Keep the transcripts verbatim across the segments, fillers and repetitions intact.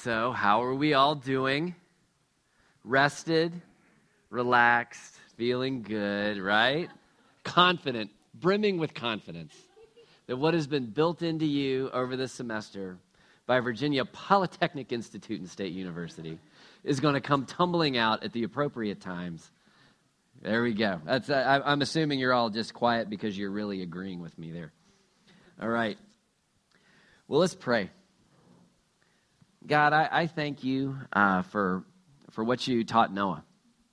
So, how are we all doing? Rested, relaxed, feeling good, right? Confident, brimming with confidence that what has been built into you over this semester by Virginia Polytechnic Institute and State University is going to come tumbling out at the appropriate times. There we go. That's, I, I'm assuming you're all just quiet because you're really agreeing with me there. All right. Well, let's pray. God, I, I thank you uh, for for what you taught Noah.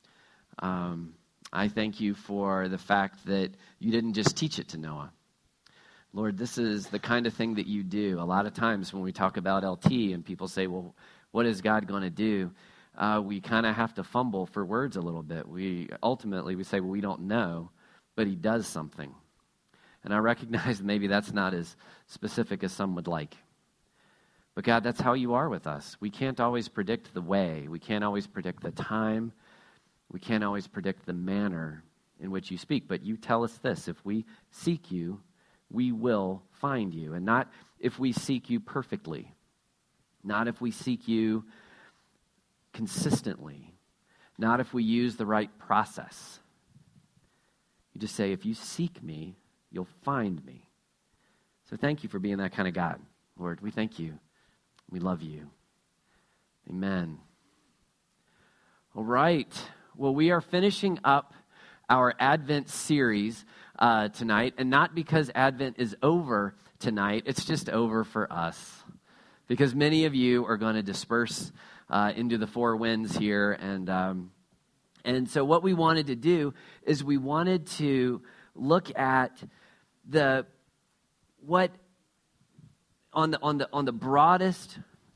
Um, I thank you for the fact that you didn't just teach it to Noah. Lord, this is the kind of thing that you do. A lot of times when we talk about L T and people say, well, what is God going to do? Uh, we kind of have to fumble for words a little bit. We ultimately, we say, well, we don't know, but he does something. And I recognize that maybe that's not as specific as some would like. But God, that's how you are with us. We can't always predict the way. We can't always predict the time. We can't always predict the manner in which you speak. But you tell us this: if we seek you, we will find you. And not if we seek you perfectly. Not if we seek you consistently. Not if we use the right process. You just say, if you seek me, you'll find me. So thank you for being that kind of God, Lord. We thank you. We love you. Amen. All right. Well, we are finishing up our Advent series uh, tonight, and not because Advent is over tonight. It's just over for us, because many of you are going to disperse uh, into the four winds here, and um, and so what we wanted to do is we wanted to look at the what. On the on the on the broadest,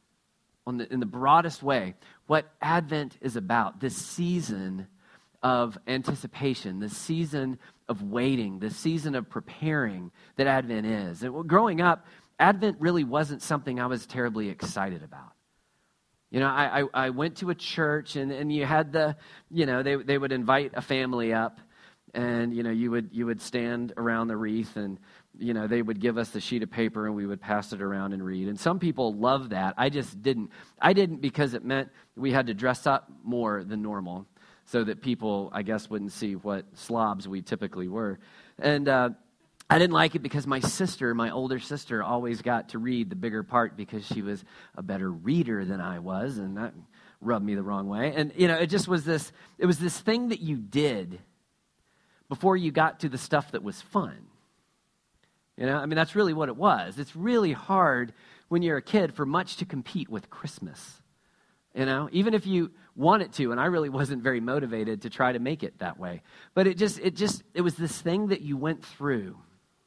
on the in the broadest way, what Advent is about, this season of anticipation, this season of waiting, this season of preparing that Advent is. And growing up, Advent really wasn't something I was terribly excited about. You know, I I, I went to a church and, and you had the, you know, they they would invite a family up, and you know you would you would stand around the wreath, and you know, they would give us the sheet of paper and we would pass it around and read. And some people loved that. I just didn't. I didn't because it meant we had to dress up more than normal so that people, I guess, wouldn't see what slobs we typically were. And uh, I didn't like it because my sister, my older sister, always got to read the bigger part because she was a better reader than I was, and that rubbed me the wrong way. And, you know, it just was this, it was this thing that you did before you got to the stuff that was fun. You know, I mean, that's really what it was. It's really hard when you're a kid for much to compete with Christmas. You know, even if you want it to, and I really wasn't very motivated to try to make it that way. But it just, it just, it was this thing that you went through.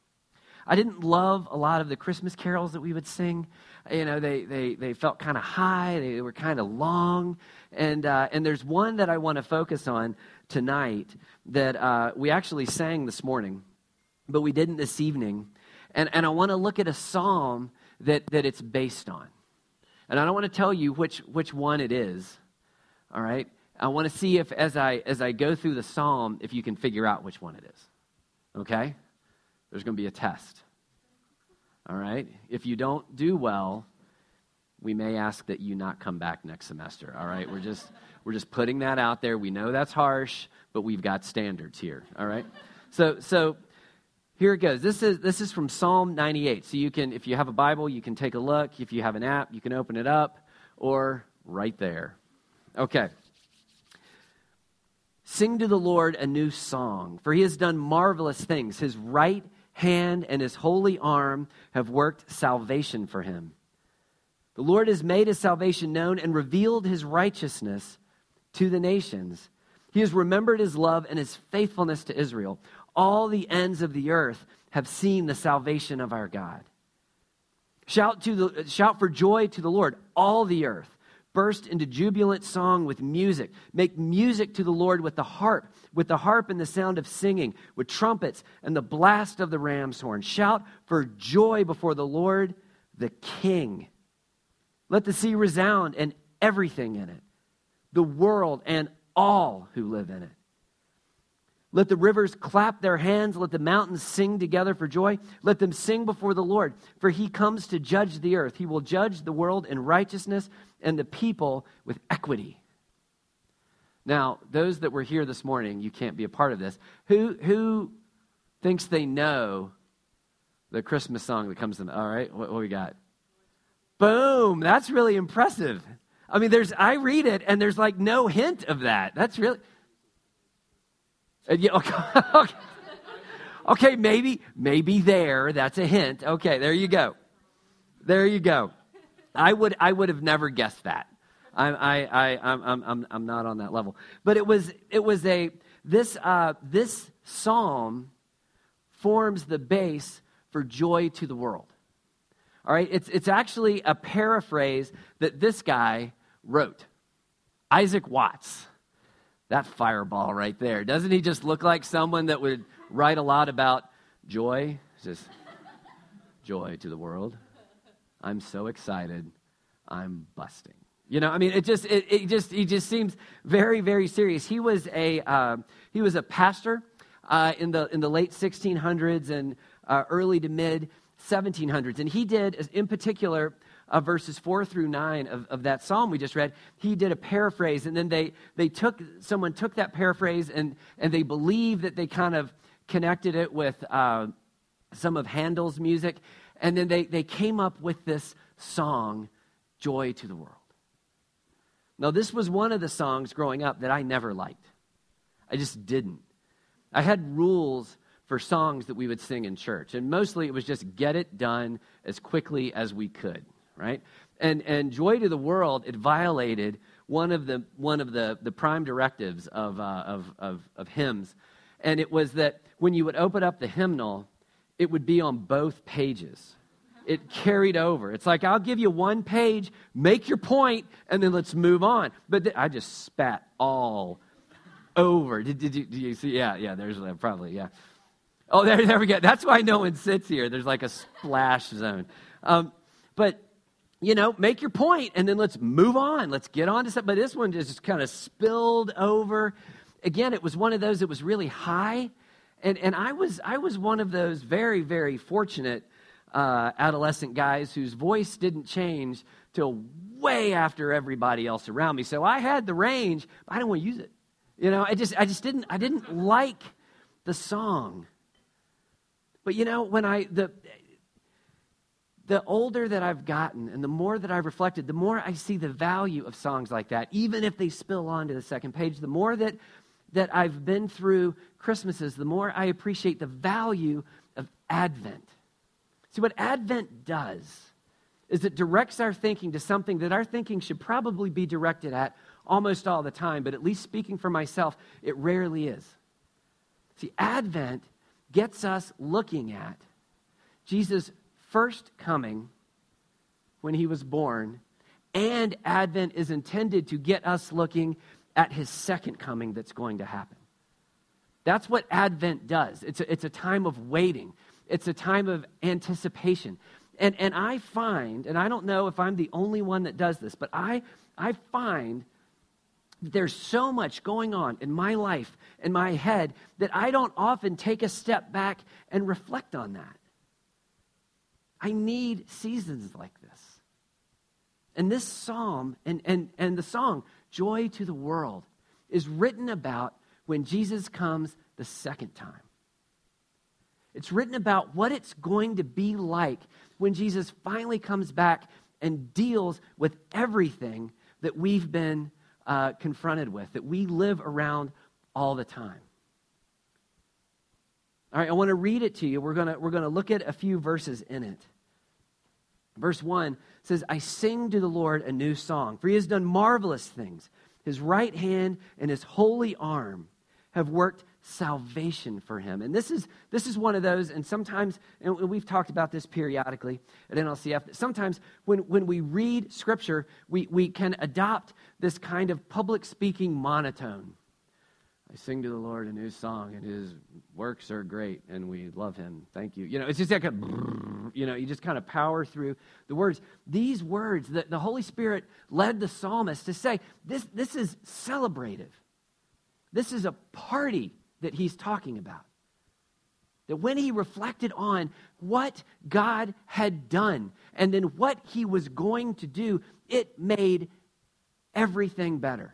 I didn't love a lot of the Christmas carols that we would sing. You know, they they they felt kind of high. They were kind of long. And uh, and there's one that I want to focus on tonight that uh, we actually sang this morning, but we didn't this evening. And and I want to look at a psalm that, that it's based on. And I don't want to tell you which which one it is. All right? I want to see if as I as I go through the psalm, if you can figure out which one it is. Okay? There's going to be a test. All right? If you don't do well, we may ask that you not come back next semester. All right? We're just we're just putting that out there. We know that's harsh, but we've got standards here. All right? So so Here it goes. This is this is from Psalm ninety-eight. So you can, if you have a Bible, you can take a look. If you have an app, you can open it up, or right there. Okay. Sing to the Lord a new song, for he has done marvelous things. His right hand and his holy arm have worked salvation for him. The Lord has made his salvation known and revealed his righteousness to the nations. He has remembered his love and his faithfulness to Israel. All the ends of the earth have seen the salvation of our God. Shout to the shout for joy to the Lord, all the earth. Burst into jubilant song with music. Make music to the Lord with the harp, with the harp and the sound of singing, with trumpets and the blast of the ram's horn. Shout for joy before the Lord, the King. Let the sea resound and everything in it, the world and all who live in it. Let the rivers clap their hands. Let the mountains sing together for joy. Let them sing before the Lord, for he comes to judge the earth. He will judge the world in righteousness and the people with equity. Now, those that were here this morning, you can't be a part of this. Who who thinks they know the Christmas song that comes to them? All right, what, what we got? Boom! That's really impressive. I mean, there's I read it, and there's like no hint of that. That's really... Uh, yeah, okay. okay. Okay, maybe, maybe there, that's a hint. Okay, there you go. There you go. I would I would have never guessed that. I, I, I, I'm, I'm, I'm not on that level. But it was, it was a, this, uh, this psalm forms the base for Joy to the World. All right, it's, it's actually a paraphrase that this guy wrote. Isaac Watts. That fireball right there. Doesn't he just look like someone that would write a lot about joy? Just joy to the world. I'm so excited. I'm busting. You know, I mean, it just, it, it just, he just seems very, very serious. He was a, uh, he was a pastor uh, in the in the late sixteen hundreds and uh, early to mid seventeen hundreds, and he did, in particular, uh, verses four through nine of, of that psalm we just read. He did a paraphrase, and then they they took someone took that paraphrase and and they believe that they kind of connected it with uh, some of Handel's music, and then they they came up with this song, Joy to the World. Now, this was one of the songs growing up that I never liked. I just didn't. I had rules for songs that we would sing in church, and mostly it was just get it done as quickly as we could, right? And and Joy to the World, it violated one of the one of the, the prime directives of, uh, of of of hymns, and it was that when you would open up the hymnal, it would be on both pages. It carried over. It's like, I'll give you one page, make your point, and then let's move on. But th- I just spat all over. Did, did, you, did you see? Yeah, yeah, there's uh, probably, yeah. Oh, there, there we go. That's why no one sits here. There's like a splash zone. Um, but, you know, make your point, and then let's move on. Let's get on to something. But this one just kind of spilled over. Again, it was one of those that was really high. And, and I was I was one of those very, very fortunate Uh, adolescent guys whose voice didn't change till way after everybody else around me. So I had the range, but I didn't want to use it. You know, I just, I just didn't, I didn't like the song. But you know, when I, the, the older that I've gotten and the more that I've reflected, the more I see the value of songs like that, even if they spill onto the second page, the more that, that I've been through Christmases, the more I appreciate the value of Advent. See, what Advent does is it directs our thinking to something that our thinking should probably be directed at almost all the time, but at least speaking for myself, it rarely is. See, Advent gets us looking at Jesus' first coming when he was born, and Advent is intended to get us looking at his second coming that's going to happen. That's what Advent does. It's a, it's a time of waiting. It's a time of anticipation. And and I find, and I don't know if I'm the only one that does this, but I I find there's so much going on in my life, in my head, that I don't often take a step back and reflect on that. I need seasons like this. And this psalm, and, and, and the song, Joy to the World, is written about when Jesus comes the second time. It's written about what it's going to be like when Jesus finally comes back and deals with everything that we've been uh, confronted with, that we live around all the time. All right, I want to read it to you. We're going to we're going to look at a few verses in it. Verse one says, I sing to the Lord a new song, for he has done marvelous things. His right hand and his holy arm have worked salvation for him. And this is this is one of those, and sometimes, and we've talked about this periodically at N L C F, sometimes when, when we read Scripture, we, we can adopt this kind of public speaking monotone. I sing to the Lord a new song, and his works are great, and we love him. Thank you. You know, it's just like a, you know, you just kind of power through the words. These words, the, the Holy Spirit led the psalmist to say, this, this is celebrative. This is a party that he's talking about. That when he reflected on what God had done and then what he was going to do, it made everything better.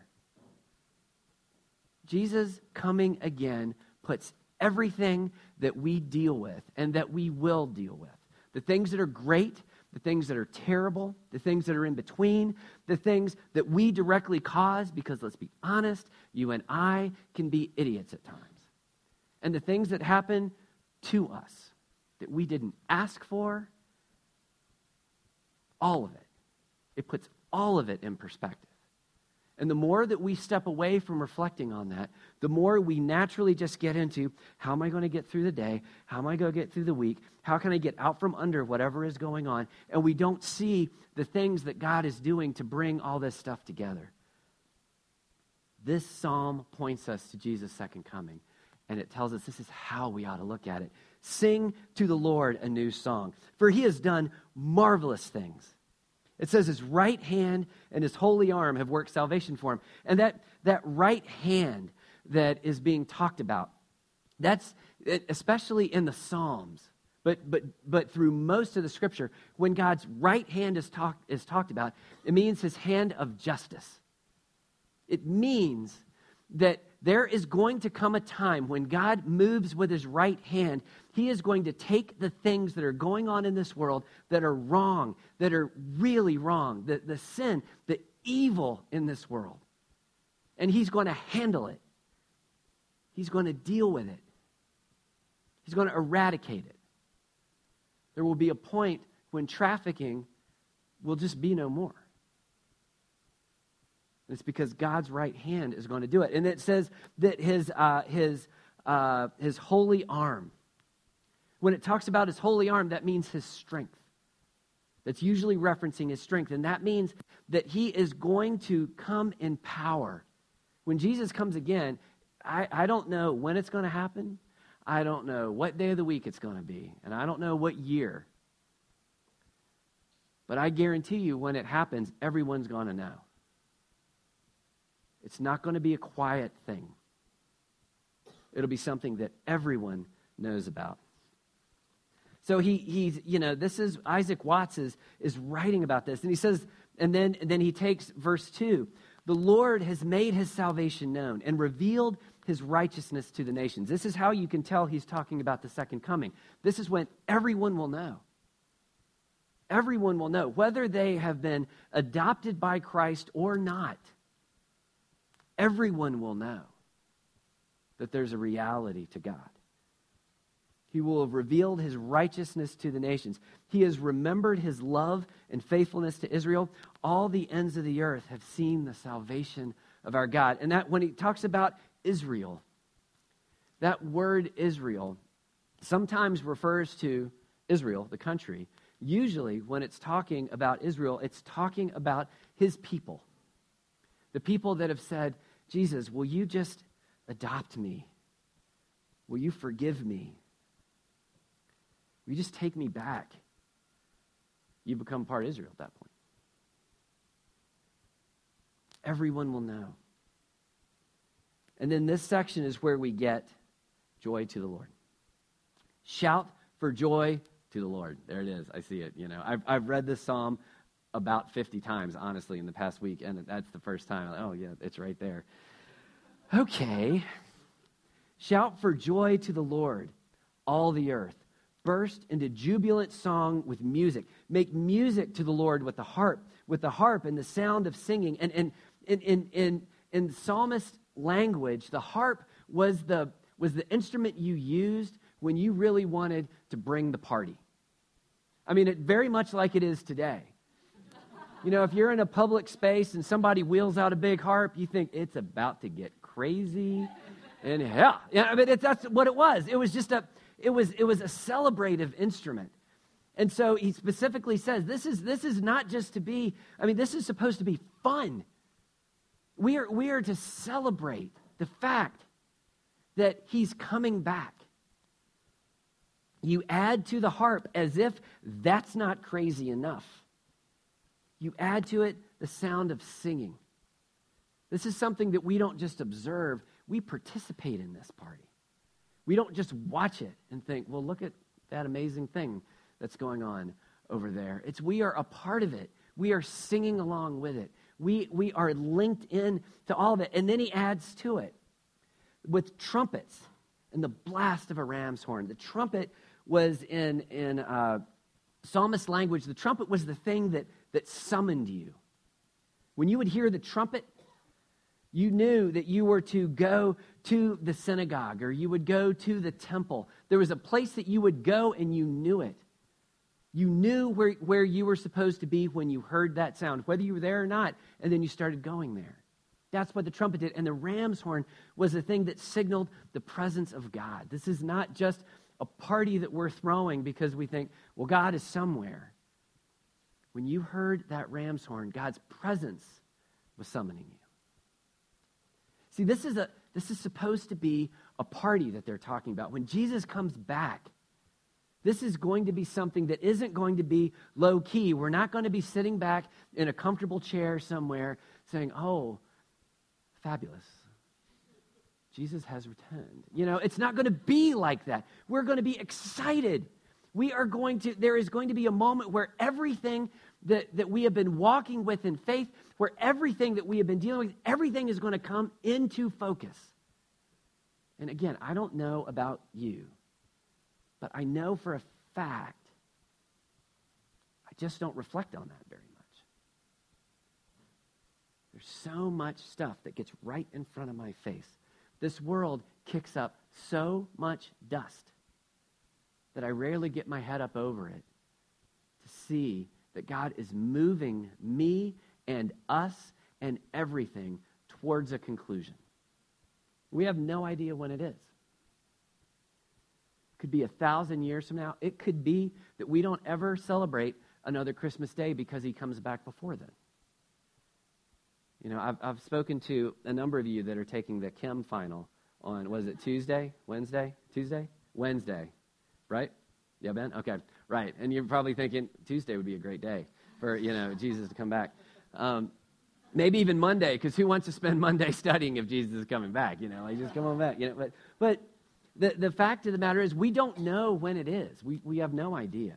Jesus coming again puts everything that we deal with and that we will deal with, the things that are great, the things that are terrible, the things that are in between, the things that we directly cause, because let's be honest, you and I can be idiots at times. And the things that happen to us that we didn't ask for, all of it. It puts all of it in perspective. And the more that we step away from reflecting on that, the more we naturally just get into, how am I going to get through the day? How am I going to get through the week? How can I get out from under whatever is going on? And we don't see the things that God is doing to bring all this stuff together. This psalm points us to Jesus' second coming, and it tells us this is how we ought to look at it. Sing to the Lord a new song, for he has done marvelous things. It says his right hand and his holy arm have worked salvation for him. And that, that right hand that is being talked about, that's especially in the Psalms, but but but through most of the Scripture, when God's right hand is, talk, is talked about, it means his hand of justice. It means that there is going to come a time when God moves with his right hand. He is going to take the things that are going on in this world that are wrong, that are really wrong, the, the sin, the evil in this world, and he's going to handle it. He's going to deal with it. He's going to eradicate it. There will be a point when trafficking will just be no more. It's because God's right hand is going to do it. And it says that his uh, his uh, his holy arm. When it talks about his holy arm, that means his strength. That's usually referencing his strength. And that means that he is going to come in power. When Jesus comes again, I, I don't know when it's going to happen. I don't know what day of the week it's going to be. And I don't know what year. But I guarantee you when it happens, everyone's going to know. It's not going to be a quiet thing. It'll be something that everyone knows about. So he he's, you know, this is, Isaac Watts is, is writing about this. And he says, and then, and then he takes verse two. The Lord has made his salvation known and revealed his righteousness to the nations. This is how you can tell he's talking about the second coming. This is when everyone will know. Everyone will know, whether they have been adopted by Christ or not. Everyone will know that there's a reality to God. He will have revealed his righteousness to the nations. He has remembered his love and faithfulness to Israel. All the ends of the earth have seen the salvation of our God. And that when he talks about Israel, that word Israel sometimes refers to Israel, the country. Usually when it's talking about Israel, it's talking about his people. The people that have said, Jesus, will you just adopt me? Will you forgive me? Will you just take me back? You become part of Israel at that point. Everyone will know. And then this section is where we get joy to the Lord. Shout for joy to the Lord. There it is. I see it. You know, I've, I've read this psalm about fifty times, honestly, in the past week, and that's the first time. Like, oh, yeah, it's right there. Okay. Shout for joy to the Lord, all the earth. Burst into jubilant song with music. Make music to the Lord with the harp, with the harp and the sound of singing. And in in in in, in psalmist language, the harp was the was the instrument you used when you really wanted to bring the party. I mean, it very much like it is today. You know, if you're in a public space and somebody wheels out a big harp, you think it's about to get crazy. And yeah, yeah, I mean, it, that's what it was. It was just a, it was, it was a celebrative instrument. And so he specifically says, this is, this is not just to be, I mean, this is supposed to be fun. We are, we are to celebrate the fact that he's coming back. You add to the harp as if that's not crazy enough. You add to it the sound of singing. This is something that we don't just observe, we participate in this party. We don't just watch it and think, well, look at that amazing thing that's going on over there. It's we are a part of it. We are singing along with it. We, we are linked in to all of it. And then he adds to it with trumpets and the blast of a ram's horn. The trumpet was in, in uh, psalmist language, the trumpet was the thing that, that summoned you. When you would hear the trumpet, you knew that you were to go to the synagogue or you would go to the temple. There was a place that you would go and you knew it. You knew where, where you were supposed to be when you heard that sound, whether you were there or not, and then you started going there. That's what the trumpet did. And the ram's horn was the thing that signaled the presence of God. This is not just a party that we're throwing because we think, well, God is somewhere. When you heard that ram's horn, God's presence was summoning you. See, this is a this is supposed to be a party that they're talking about. When Jesus comes back, this is going to be something that isn't going to be low-key. We're not going to be sitting back in a comfortable chair somewhere saying, oh, fabulous. Jesus has returned. You know, it's not going to be like that. We're going to be excited. We are going to, there is going to be a moment where everything that, that we have been walking with in faith, where everything that we have been dealing with, everything is going to come into focus. And again, I don't know about you, but I know for a fact, I just don't reflect on that very much. There's so much stuff that gets right in front of my face. This world kicks up so much dust that I rarely get my head up over it to see that God is moving me and us and everything towards a conclusion. We have no idea when it is. It could be a thousand years from now. It could be that we don't ever celebrate another Christmas Day because he comes back before then. You know, I've, I've spoken to a number of you that are taking the chem final on, was it Tuesday, Wednesday, Tuesday? Wednesday, right? Yeah, Ben? Okay, right. And you're probably thinking Tuesday would be a great day for, you know, Jesus to come back. Um, maybe even Monday, because who wants to spend Monday studying if Jesus is coming back? You know, like just come on back. You know, but but the, the fact of the matter is we don't know when it is. We we have no idea.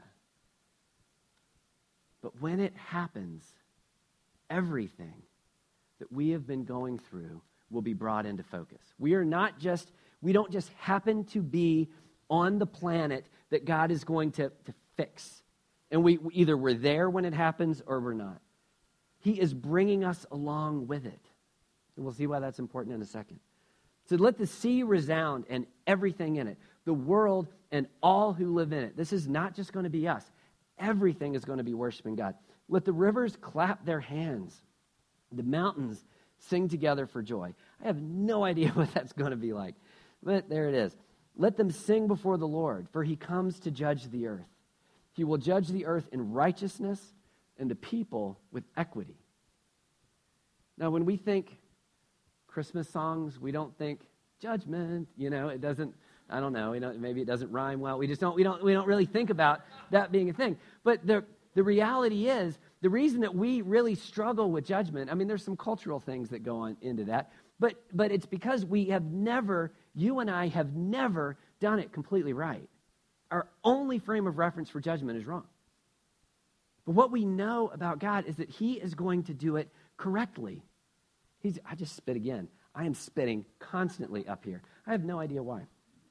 But when it happens, everything that we have been going through will be brought into focus. We are not just, we don't just happen to be on the planet that God is going to, to fix. And we either we're there when it happens or we're not. He is bringing us along with it. And we'll see why that's important in a second. So let the sea resound and everything in it, the world and all who live in it. This is not just going to be us. Everything is going to be worshiping God. Let the rivers clap their hands. The mountains sing together for joy. I have no idea what that's going to be like. But there it is. Let them sing before the Lord, for he comes to judge the earth. He will judge the earth in righteousness and the people with equity. Now, when we think Christmas songs, we don't think judgment. You know, it doesn't, I don't know, we don't, maybe it doesn't rhyme well. We just don't, we don't, we don't really think about that being a thing. But the, the reality is, the reason that we really struggle with judgment, I mean, there's some cultural things that go on into that, but but it's because we have never, you and I have never done it completely right. Our only frame of reference for judgment is wrong. But what we know about God is that he is going to do it correctly. He's, I just spit again. I am spitting constantly up here. I have no idea why.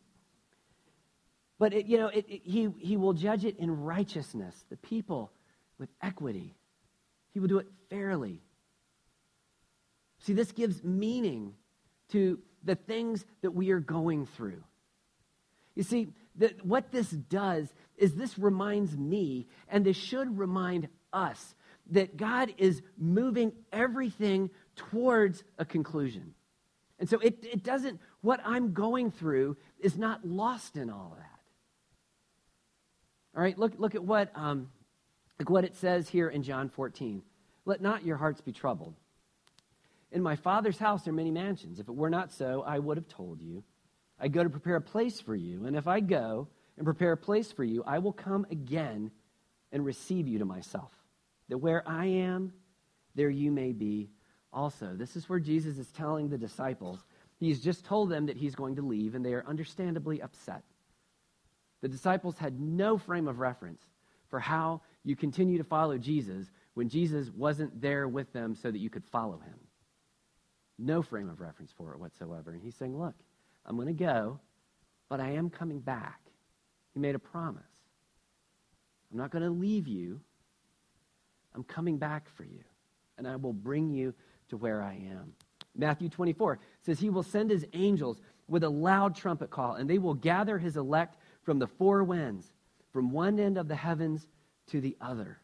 But, it, you know, it, it, he, he will judge it in righteousness, the people with equity. He will do it fairly. See, this gives meaning to the things that we are going through. You see, the, what this does is this reminds me, and this should remind us, that God is moving everything towards a conclusion. And so it, it doesn't, what I'm going through is not lost in all of that. All right, look, look at what, um, look what it says here in John fourteen. Let not your hearts be troubled. In my Father's house are many mansions. If it were not so, I would have told you. I go to prepare a place for you, and if I go and prepare a place for you, I will come again and receive you to myself, that where I am, there you may be also. This is where Jesus is telling the disciples He's just told them that he's going to leave, and they are understandably upset. The disciples had no frame of reference for how you continue to follow Jesus when Jesus wasn't there with them so that you could follow him. No frame of reference for it whatsoever. And he's saying, look, I'm going to go, but I am coming back. He made a promise. I'm not going to leave you. I'm coming back for you, and I will bring you to where I am. Matthew twenty-four says he will send his angels with a loud trumpet call, and they will gather his elect from the four winds, from one end of the heavens to the other.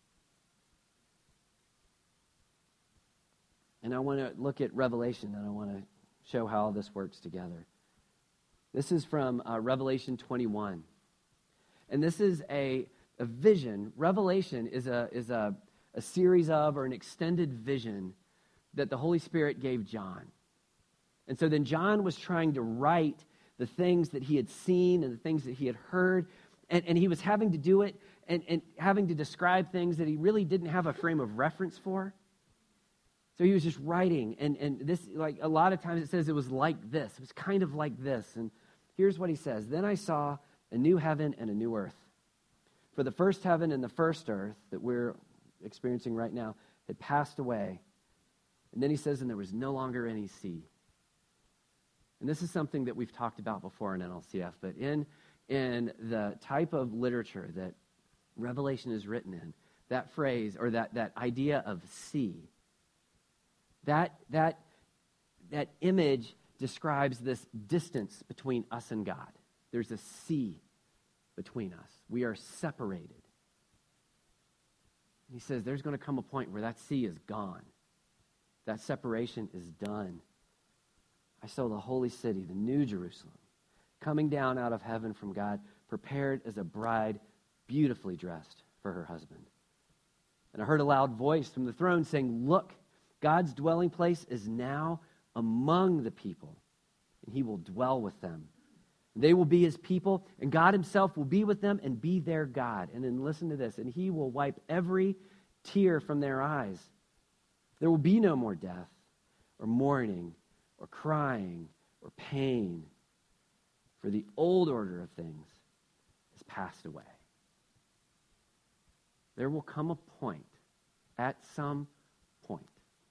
And I want to look at Revelation, and I want to show how all this works together. This is from uh, Revelation twenty-one. And this is a, a vision. Revelation is a is a, a series of, or an extended vision that the Holy Spirit gave John. And so then John was trying to write the things that he had seen and the things that he had heard, and, and he was having to do it and, and having to describe things that he really didn't have a frame of reference for. So he was just writing, and, and this, like a lot of times it says it was like this. It was kind of like this. And here's what he says. Then I saw a new heaven and a new earth. For the first heaven and the first earth that we're experiencing right now had passed away. And then he says, and there was no longer any sea. And this is something that we've talked about before in N L C F, but in, in the type of literature that Revelation is written in, that phrase, or that, that idea of sea, that, that, that image describes this distance between us and God. There's a sea between us. We are separated. And he says there's going to come a point where that sea is gone. That separation is done. I saw the holy city, the new Jerusalem, coming down out of heaven from God, prepared as a bride, beautifully dressed for her husband. And I heard a loud voice from the throne saying, look, God's dwelling place is now among the people, and he will dwell with them. They will be his people, and God himself will be with them and be their God. And then listen to this, and he will wipe every tear from their eyes. There will be no more death, or mourning, or crying, or pain, for the old order of things has passed away. There will come a point, at some point,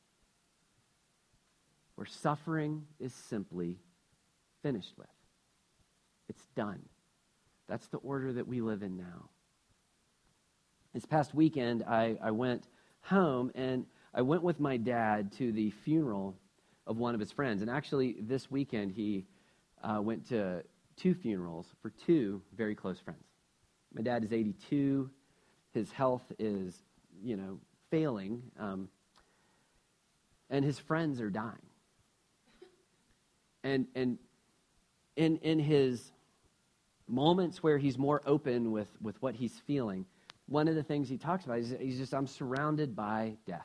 where suffering is simply finished with. It's done. That's the order that we live in now. This past weekend, I, I went home, and I went with my dad to the funeral of one of his friends. And actually, this weekend, he uh, went to two funerals for two very close friends. My dad is eighty-two. His health is, you know, failing. Um, and his friends are dying. And and in in his moments where he's more open with, with what he's feeling, one of the things he talks about is he's just, I'm surrounded by death.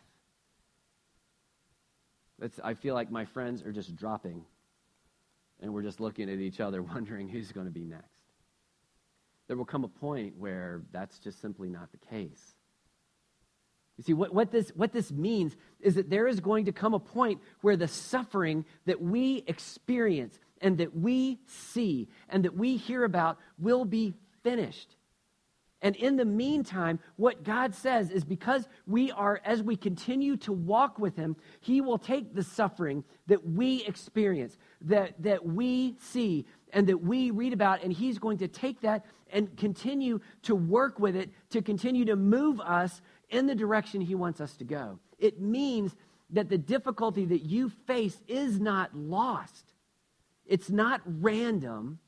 It's, I feel like my friends are just dropping, and we're just looking at each other wondering who's going to be next. There will come a point where that's just simply not the case. You see, what, what, this, what this means is that there is going to come a point where the suffering that we experience and that we see and that we hear about will be finished. And in the meantime, what God says is because we are, as we continue to walk with him, he will take the suffering that we experience, that, that we see, and that we read about, and he's going to take that and continue to work with it, to continue to move us in the direction he wants us to go. It means that the difficulty that you face is not lost. It's not random.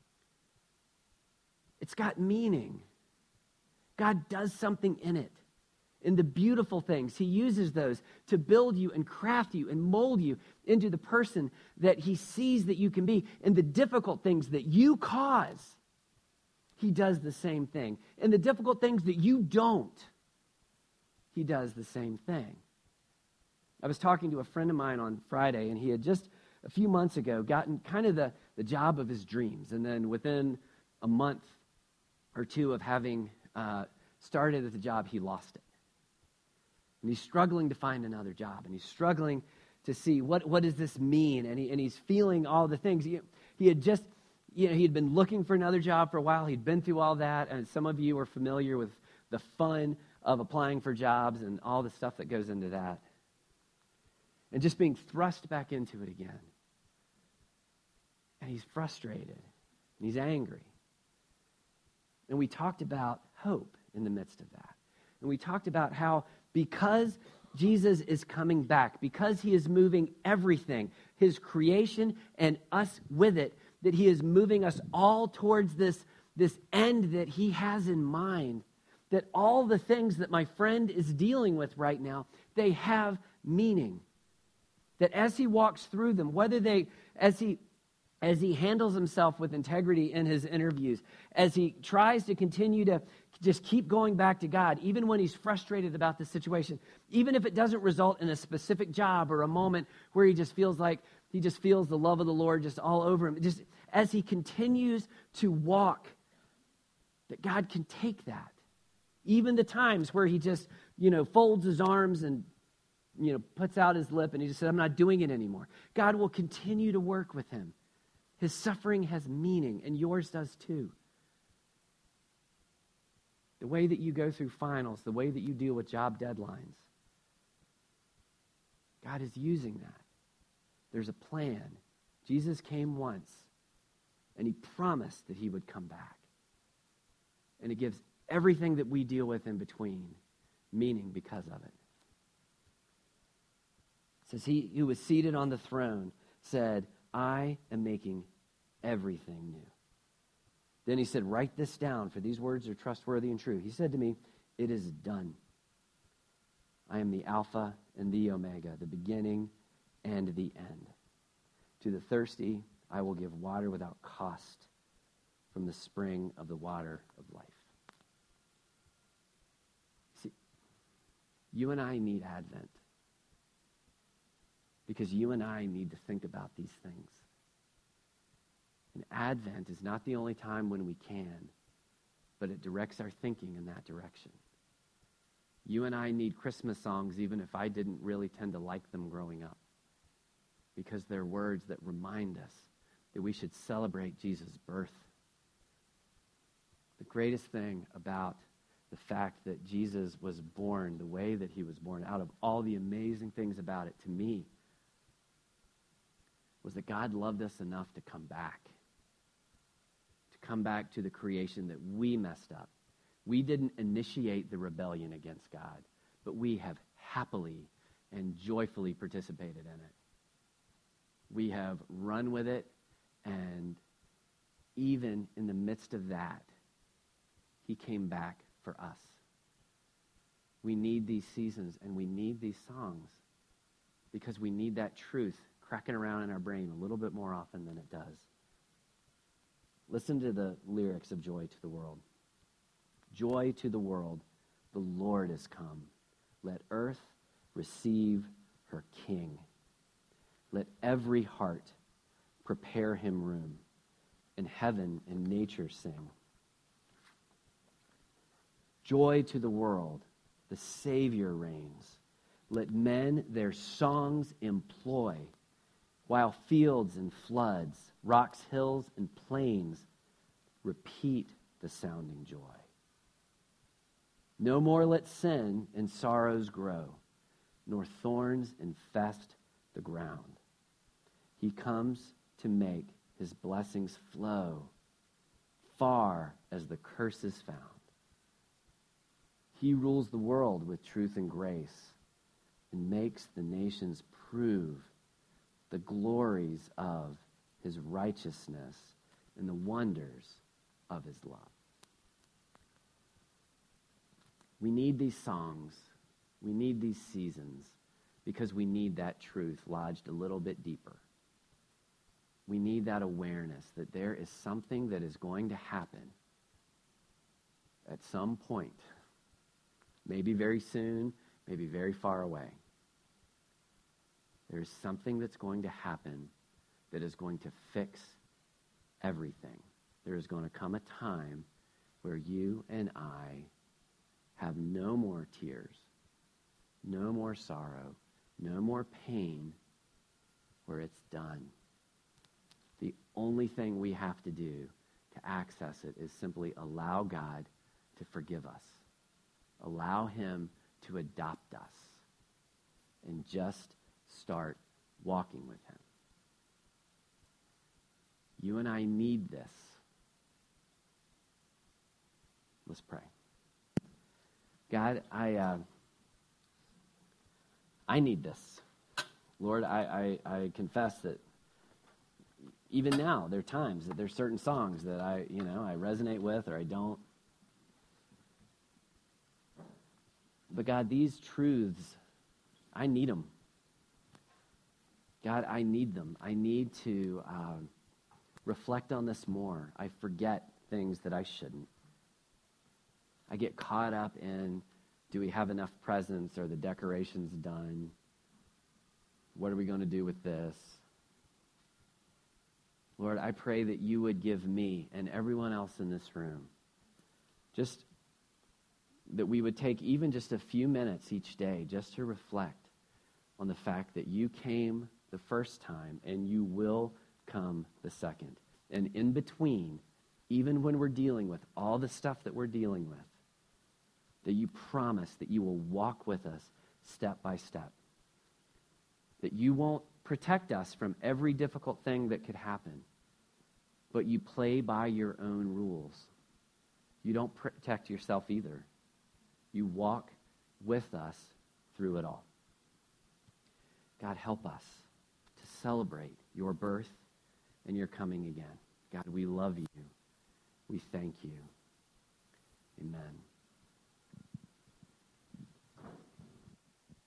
It's got meaning. God does something in it. In the beautiful things, he uses those to build you and craft you and mold you into the person that he sees that you can be. In the difficult things that you cause, he does the same thing. In the difficult things that you don't, he does the same thing. I was talking to a friend of mine on Friday, and he had just a few months ago gotten kind of the, the job of his dreams. And then within a month or two of having uh, started at the job, he lost it. And he's struggling to find another job. And he's struggling to see what, what does this mean? And, he, and he's feeling all the things. He, he had just, you know, he had been looking for another job for a while. He'd been through all that. And some of you are familiar with the fun of applying for jobs and all the stuff that goes into that. And just being thrust back into it again. And he's frustrated. And he's angry. And we talked about hope in the midst of that. And we talked about how because Jesus is coming back, because he is moving everything, his creation and us with it, that he is moving us all towards this, this end that he has in mind, that all the things that my friend is dealing with right now, they have meaning. That as he walks through them, whether they, as he as he handles himself with integrity in his interviews, as he tries to continue to just keep going back to God, even when he's frustrated about the situation, even if it doesn't result in a specific job or a moment where he just feels like he just feels the love of the Lord just all over him, just as he continues to walk, that God can take that. Even the times where he just, you know, folds his arms and, you know, puts out his lip and he just said, I'm not doing it anymore. God will continue to work with him. His suffering has meaning, and yours does too. The way that you go through finals, the way that you deal with job deadlines, God is using that. There's a plan. Jesus came once, and he promised that he would come back. And it gives everything that we deal with in between meaning because of it. It says, he who was seated on the throne said, I am making everything new. Then he said, write this down, for these words are trustworthy and true. He said to me, it is done. I am the Alpha and the Omega, the beginning and the end. To the thirsty, I will give water without cost from the spring of the water of life. See, you and I need Advent. Because you and I need to think about these things. And Advent is not the only time when we can, but it directs our thinking in that direction. You and I need Christmas songs, even if I didn't really tend to like them growing up, because they're words that remind us that we should celebrate Jesus' birth. The greatest thing about the fact that Jesus was born the way that he was born, out of all the amazing things about it, to me, was that God loved us enough to come back. To come back to the creation that we messed up. We didn't initiate the rebellion against God, but we have happily and joyfully participated in it. We have run with it, and even in the midst of that, he came back for us. We need these seasons, and we need these songs, because we need that truth cracking around in our brain a little bit more often than it does. Listen to the lyrics of Joy to the World. Joy to the world, the Lord is come. Let earth receive her King. Let every heart prepare him room, and heaven and nature sing. Joy to the world, the Savior reigns. Let men their songs employ, while fields and floods, rocks, hills, and plains repeat the sounding joy. No more let sin and sorrows grow, nor thorns infest the ground. He comes to make his blessings flow far as the curse is found. He rules the world with truth and grace and makes the nations prove the glories of his righteousness and the wonders of his love. We need these songs. We need these seasons because we need that truth lodged a little bit deeper. We need that awareness that there is something that is going to happen at some point. Maybe very soon, maybe very far away. There's something that's going to happen that is going to fix everything. There is going to come a time where you and I have no more tears, no more sorrow, no more pain, where it's done. The only thing we have to do to access it is simply allow God to forgive us. Allow him to adopt us. And just start walking with him. You and I need this. Let's pray. God, I uh, I need this. Lord, I, I, I confess that even now there are times that there's certain songs that I, you know, I resonate with or I don't. But God, these truths, I need them. God, I need them. I need to um, reflect on this more. I forget things that I shouldn't. I get caught up in, do we have enough presents? Are the decorations done? What are we going to do with this? Lord, I pray that you would give me and everyone else in this room just that we would take even just a few minutes each day just to reflect on the fact that you came the first time and you will come the second. And in between, even when we're dealing with all the stuff that we're dealing with, that you promise that you will walk with us step by step. That you won't protect us from every difficult thing that could happen, but you play by your own rules. You don't protect yourself either. You walk with us through it all. God, help us to celebrate your birth and your coming again. God, we love you. We thank you. Amen.